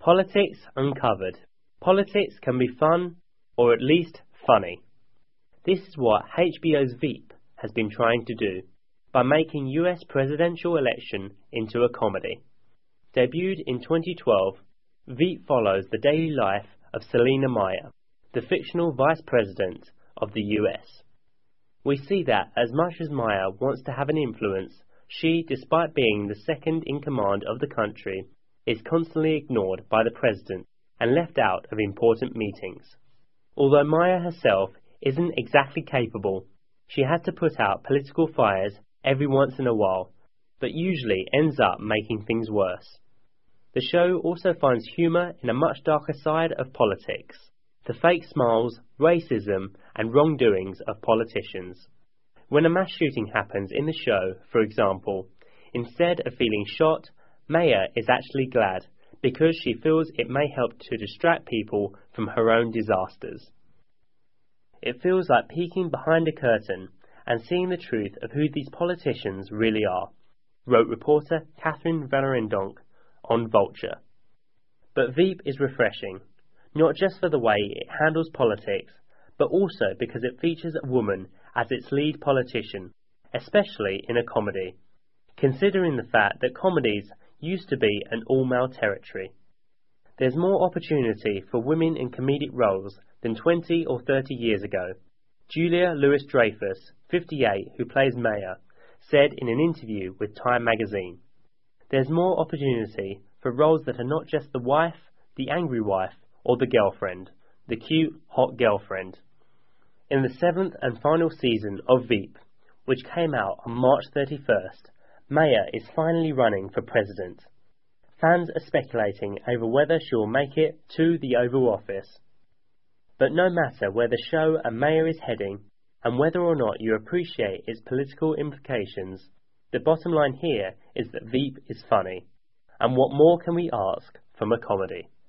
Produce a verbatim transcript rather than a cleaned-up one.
Politics Uncovered. Politics can be fun, or at least funny. This is what H B O's Veep has been trying to do by making U S presidential election into a comedy. Debuted in twenty twelve, Veep follows the daily life of Selina Meyer, the fictional vice president of the U S. We see that as much as Meyer wants to have an influence, she, despite being the second in command of the country, is constantly ignored by the president and left out of important meetings. Although Meyer herself isn't exactly capable, she has to put out political fires every once in a while, but usually ends up making things worse. The show also finds humour in a much darker side of politics, the fake smiles, racism and wrongdoings of politicians. When a mass shooting happens in the show, for example, instead of feeling shot, Meyer is actually glad because she feels it may help to distract people from her own disasters. It feels like peeking behind a curtain and seeing the truth of who these politicians really are, wrote reporter Catherine Valerendonck on Vulture. But Veep is refreshing, not just for the way it handles politics, but also because it features a woman as its lead politician, especially in a comedy, considering the fact that comedies used to be an all-male territory. There's more opportunity for women in comedic roles than twenty or thirty years ago. Julia Louis-Dreyfus, fifty-eight, who plays Meyer, said in an interview with Time magazine, "There's more opportunity for roles that are not just the wife, the angry wife, or the girlfriend, the cute, hot girlfriend." In the seventh and final season of Veep, which came out on March thirty-first, Meyer is finally running for president. Fans are speculating over whether she will make it to the Oval Office. But no matter where the show and Meyer is heading, and whether or not you appreciate its political implications, the bottom line here is that Veep is funny. And what more can we ask from a comedy?